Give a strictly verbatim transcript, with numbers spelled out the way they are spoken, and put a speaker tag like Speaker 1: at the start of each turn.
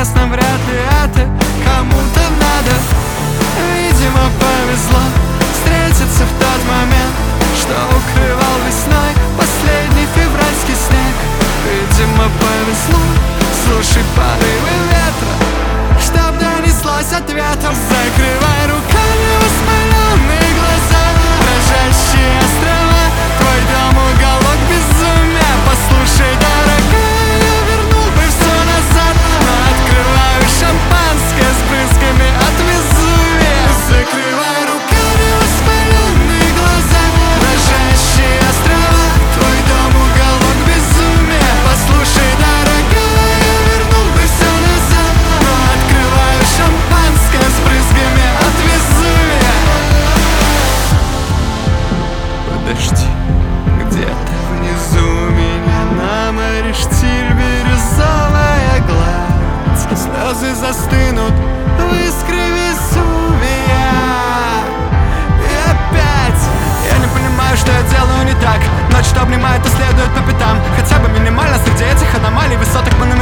Speaker 1: честно, вряд ли это кому-то надо. Видимо, повезло встретиться в тот момент, что укрывал весной последний февральский снег. Видимо, повезло, слушай порывы ветра, чтоб донеслось ответом. Закрывай руками воспаленные глаза, дрожащие острова, твой дом уголок безумия. Послушай, дорогая, я вернул бы все назад, но открываю шампанское с брызгами от Везувия. Закрывай руками воспаленные глаза, дрожащие острова, твой дом уголок безумия. Послушай, дорогая, я вернул бы все назад, но открываю шампанское с брызгами от Везувия. Подожди, где-то внизу меня на море штиль, бирюзовая гладь, слезы застынут в искре Везувия. И опять я не понимаю, что я делаю не так. Ночь, что обнимает и следует по пятам, хотя бы минимально среди этих аномалий высоток монументальных.